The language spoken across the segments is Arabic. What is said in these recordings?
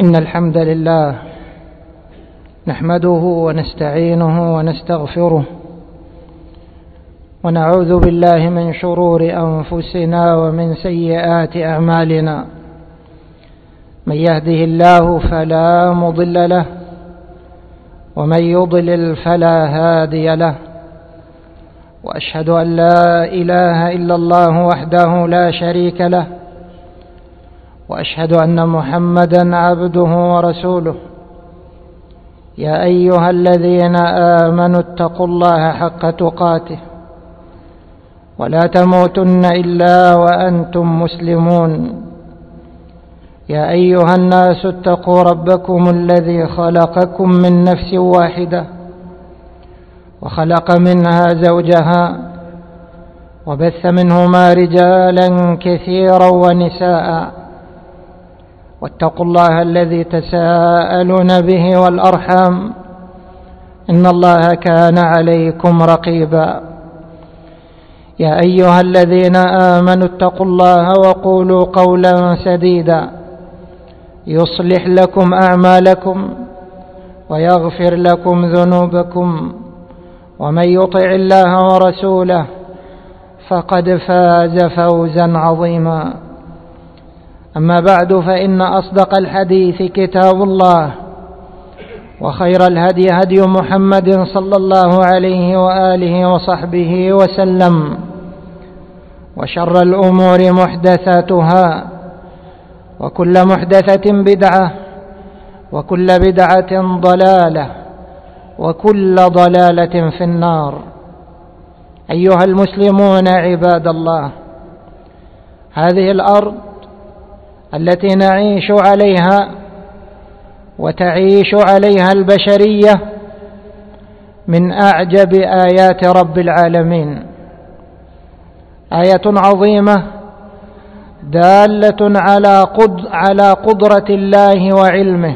إن الحمد لله نحمده ونستعينه ونستغفره ونعوذ بالله من شرور أنفسنا ومن سيئات أعمالنا. من يهده الله فلا مضل له ومن يضلل فلا هادي له، وأشهد أن لا إله إلا الله وحده لا شريك له، وأشهد أن محمدا عبده ورسوله. يا أيها الذين آمنوا اتقوا الله حق تقاته ولا تموتن إلا وأنتم مسلمون. يا أيها الناس اتقوا ربكم الذي خلقكم من نفس واحدة وخلق منها زوجها وبث منهما رجالا كثيرا ونساء، واتقوا الله الذي تساءلون به والأرحام إن الله كان عليكم رقيبا. يا أيها الذين آمنوا اتقوا الله وقولوا قولا سديدا يصلح لكم أعمالكم ويغفر لكم ذنوبكم، ومن يطع الله ورسوله فقد فاز فوزا عظيما. أما بعد، فإن أصدق الحديث كتاب الله، وخير الهدي هدي محمد صلى الله عليه وآله وصحبه وسلم، وشر الأمور محدثاتها، وكل محدثة بدعة، وكل بدعة ضلالة، وكل ضلالة في النار. أيها المسلمون عباد الله، هذه الأرض التي نعيش عليها وتعيش عليها البشرية من أعجب آيات رب العالمين، آية عظيمة دالة على قدرة الله وعلمه،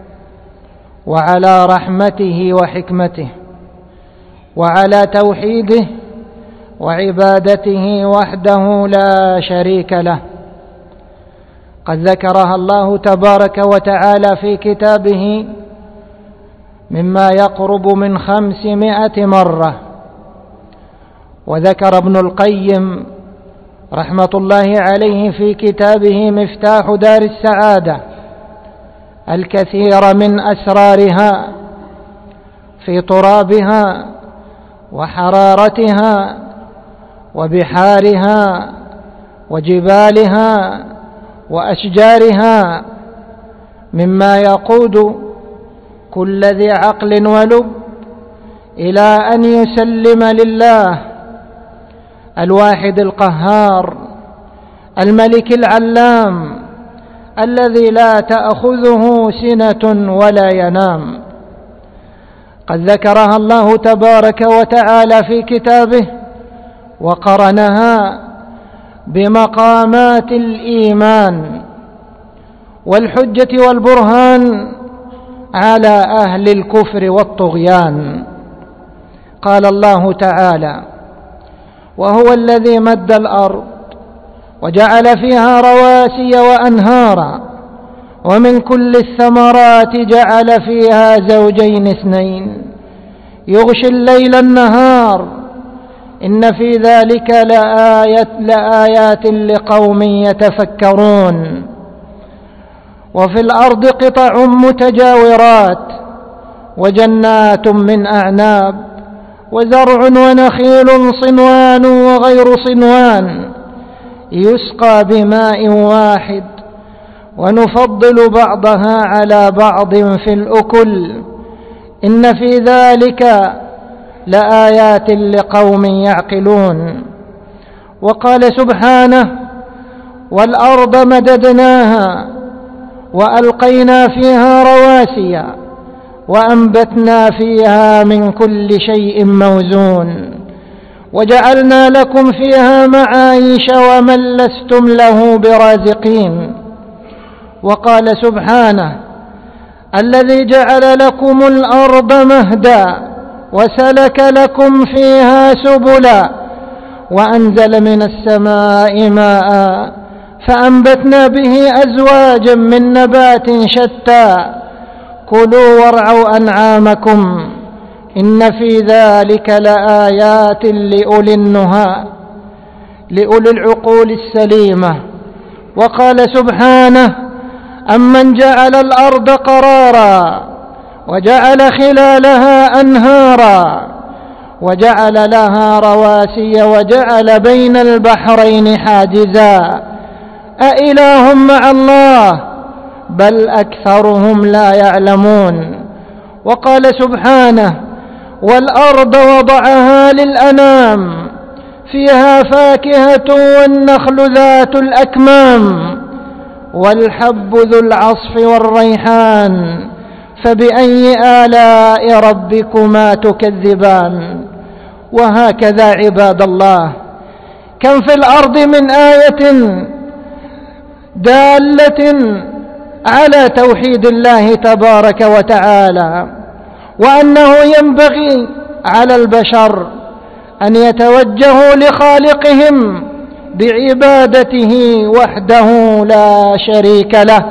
وعلى رحمته وحكمته، وعلى توحيده وعبادته وحده لا شريك له. قد ذكرها الله تبارك وتعالى في كتابه مما يقرب من 500 مرة. وذكر ابن القيم رحمة الله عليه في كتابه مفتاح دار السعادة الكثير من أسرارها في ترابها وحرارتها وبحارها وجبالها وأشجارها، مما يقود كل ذي عقل ولب إلى أن يسلم لله الواحد القهار الملك العلام الذي لا تأخذه سنة ولا ينام. قد ذكرها الله تبارك وتعالى في كتابه وقرنها بمقامات الإيمان والحجة والبرهان على أهل الكفر والطغيان. قال الله تعالى: وهو الذي مد الأرض وجعل فيها رواسي وأنهارا ومن كل الثمرات جعل فيها زوجين اثنين يغشي الليل النهار إن في ذلك لآيات لقوم يتفكرون. وفي الأرض قطع متجاورات وجنات من أعناب وزرع ونخيل صنوان وغير صنوان يسقى بماء واحد ونفضل بعضها على بعض في الأكل إن في ذلك لآيات لقوم يعقلون. وقال سبحانه: والأرض مددناها وألقينا فيها رواسي وأنبتنا فيها من كل شيء موزون وجعلنا لكم فيها معايش ومن لستم له برازقين. وقال سبحانه: الذي جعل لكم الأرض مهدا وسلك لكم فيها سبلا وأنزل من السماء ماء فأنبتنا به أزواجا من نبات شتى كلوا وارعوا أنعامكم إن في ذلك لآيات لأولي النهى لأولي العقول السليمة. وقال سبحانه: أمن جعل الأرض قرارا وجعل خلالها أنهارا وجعل لها رواسي وجعل بين البحرين حاجزا أإله مع الله بل أكثرهم لا يعلمون. وقال سبحانه: والأرض وضعها للأنام فيها فاكهة والنخل ذات الأكمام والحب ذو العصف والريحان فبأي آلاء ربكما تكذبان. وهكذا عباد الله كم في الأرض من آية دالة على توحيد الله تبارك وتعالى، وأنه ينبغي على البشر أن يتوجهوا لخالقهم بعبادته وحده لا شريك له.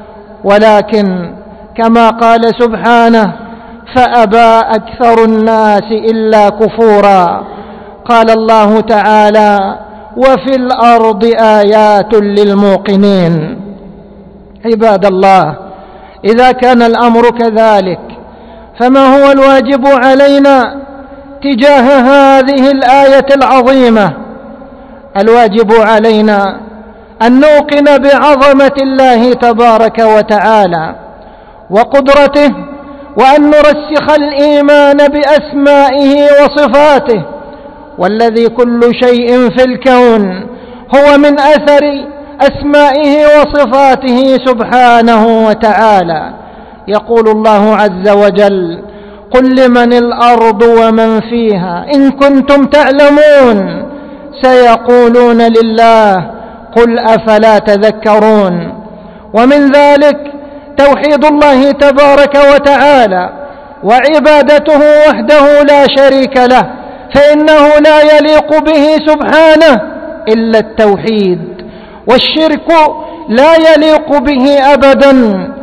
ولكن كما قال سبحانه: فأبى أكثر الناس إلا كفورا. قال الله تعالى: وفي الأرض آيات للموقنين. عباد الله، إذا كان الأمر كذلك فما هو الواجب علينا تجاه هذه الآية العظيمة؟ الواجب علينا أن نوقن بعظمة الله تبارك وتعالى وقدرته، وأن نرسخ الإيمان بأسمائه وصفاته، والذي كل شيء في الكون هو من أثر أسمائه وصفاته سبحانه وتعالى. يقول الله عز وجل: قل لمن الأرض ومن فيها إن كنتم تعلمون سيقولون لله قل أفلا تذكرون. ومن ذلك توحيد الله تبارك وتعالى وعبادته وحده لا شريك له، فإنه لا يليق به سبحانه إلا التوحيد، والشرك لا يليق به أبدا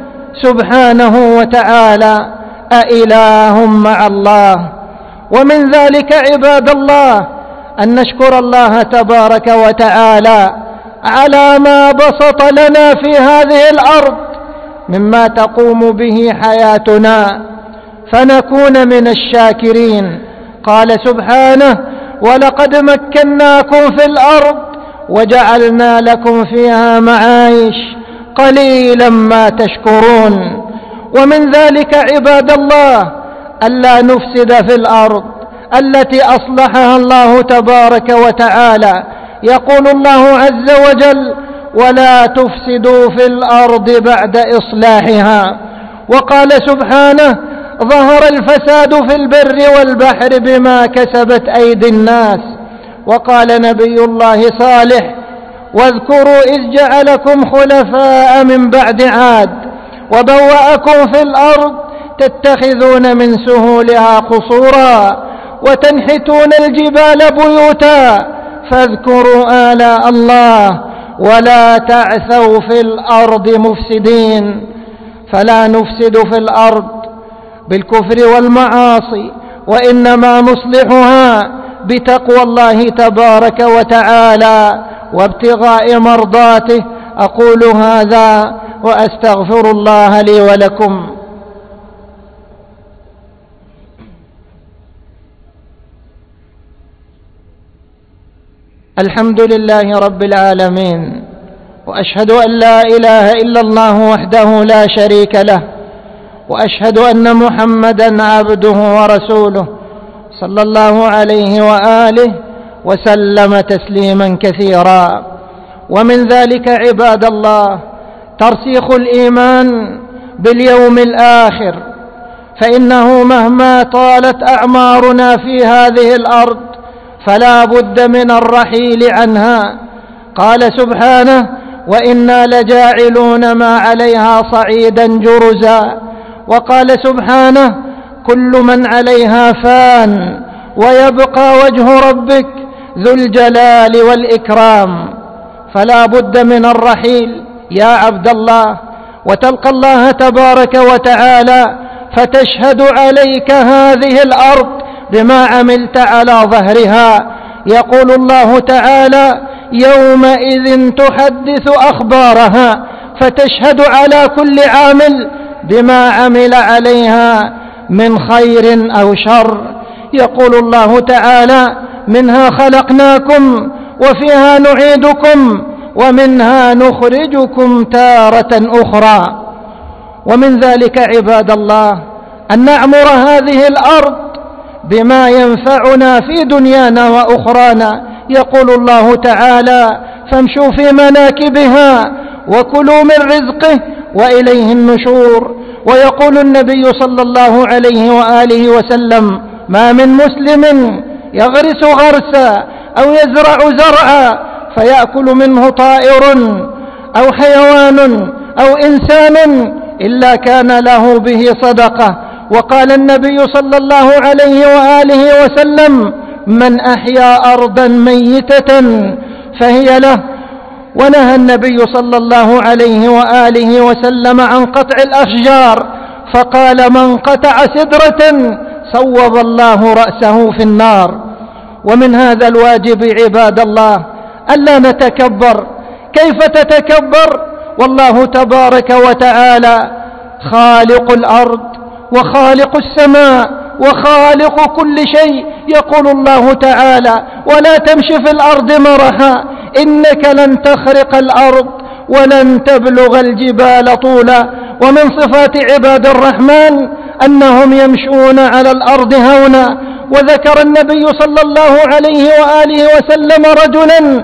سبحانه وتعالى. أإله مع الله؟ ومن ذلك عباد الله أن نشكر الله تبارك وتعالى على ما بسط لنا في هذه الأرض مما تقوم به حياتنا فنكون من الشاكرين. قال سبحانه: ولقد مكناكم في الأرض وجعلنا لكم فيها معايش قليلا ما تشكرون. ومن ذلك عباد الله ألا نفسد في الأرض التي أصلحها الله تبارك وتعالى. يقول الله عز وجل: ولا تفسدوا في الأرض بعد إصلاحها. وقال سبحانه: ظهر الفساد في البر والبحر بما كسبت أيدي الناس. وقال نبي الله صالح: واذكروا إذ جعلكم خلفاء من بعد عاد وبوأكم في الأرض تتخذون من سهولها قصورا وتنحتون الجبال بيوتا فاذكروا آلاء الله ولا تعثوا في الأرض مفسدين. فلا نفسد في الأرض بالكفر والمعاصي، وإنما نصلحها بتقوى الله تبارك وتعالى وابتغاء مرضاته. أقول هذا وأستغفر الله لي ولكم. الحمد لله رب العالمين، وأشهد أن لا إله إلا الله وحده لا شريك له، وأشهد أن محمدا عبده ورسوله صلى الله عليه وآله وسلم تسليما كثيرا. ومن ذلك عباد الله ترسيخ الإيمان باليوم الآخر، فإنه مهما طالت أعمارنا في هذه الأرض فلا بد من الرحيل عنها. قال سبحانه: وإنا لجاعلون ما عليها صعيدا جرزا. وقال سبحانه: كل من عليها فان ويبقى وجه ربك ذو الجلال والإكرام. فلا بد من الرحيل يا عبد الله، وتلقى الله تبارك وتعالى فتشهد عليك هذه الأرض بما عملت على ظهرها. يقول الله تعالى: يومئذ تحدث أخبارها، فتشهد على كل عامل بما عمل عليها من خير أو شر. يقول الله تعالى: منها خلقناكم وفيها نعيدكم ومنها نخرجكم تارة أخرى. ومن ذلك عباد الله أن نعمر هذه الأرض بما ينفعنا في دنيانا وأخرانا. يقول الله تعالى: فامشوا في مناكبها وكلوا من رزقه وإليه النشور. ويقول النبي صلى الله عليه وآله وسلم: ما من مسلم يغرس غرسا أو يزرع زرعا فيأكل منه طائر أو حيوان أو إنسان إلا كان له به صدقة. وقال النبي صلى الله عليه وآله وسلم: من أحيا أرضا ميتة فهي له. ونهى النبي صلى الله عليه وآله وسلم عن قطع الأشجار، فقال: من قطع سدرة صوب الله رأسه في النار. ومن هذا الواجب عباد الله ألا نتكبر. كيف تتكبر والله تبارك وتعالى خالق الأرض وخالق السماء وخالق كل شيء؟ يقول الله تعالى: ولا تمشي في الأرض مرحا إنك لن تخرق الأرض ولن تبلغ الجبال طولا. ومن صفات عباد الرحمن أنهم يمشون على الأرض هونا. وذكر النبي صلى الله عليه وآله وسلم رجلا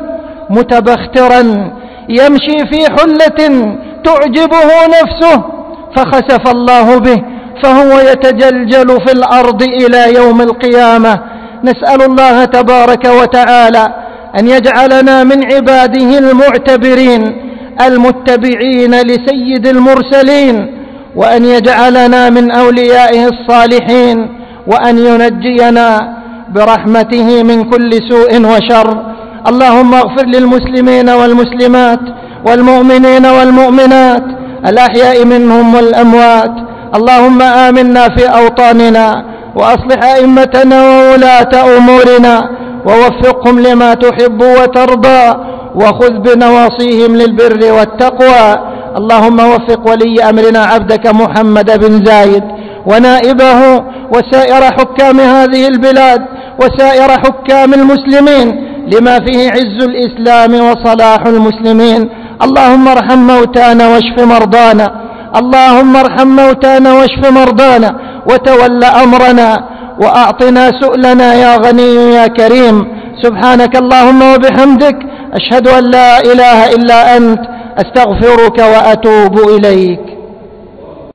متبخترا يمشي في حلة تعجبه نفسه فخسف الله به فهو يتجلجل في الأرض إلى يوم القيامة. نسأل الله تبارك وتعالى أن يجعلنا من عباده المعتبرين المتبعين لسيد المرسلين، وأن يجعلنا من أوليائه الصالحين، وأن ينجينا برحمته من كل سوء وشر. اللهم اغفر للمسلمين والمسلمات والمؤمنين والمؤمنات الأحياء منهم والأموات. اللهم آمنا في أوطاننا وأصلح أئمتنا وولاة أمورنا ووفقهم لما تحب وترضى، وخذ بنواصيهم للبر والتقوى. اللهم وفق ولي أمرنا عبدك محمد بن زايد ونائبه وسائر حكام هذه البلاد وسائر حكام المسلمين لما فيه عز الإسلام وصلاح المسلمين. اللهم ارحم موتانا واشف مرضانا، اللهم ارحم موتانا واشف مرضانا، وتول أمرنا وأعطنا سؤلنا يا غني يا كريم. سبحانك اللهم وبحمدك، أشهد أن لا إله إلا أنت، أستغفرك وأتوب إليك.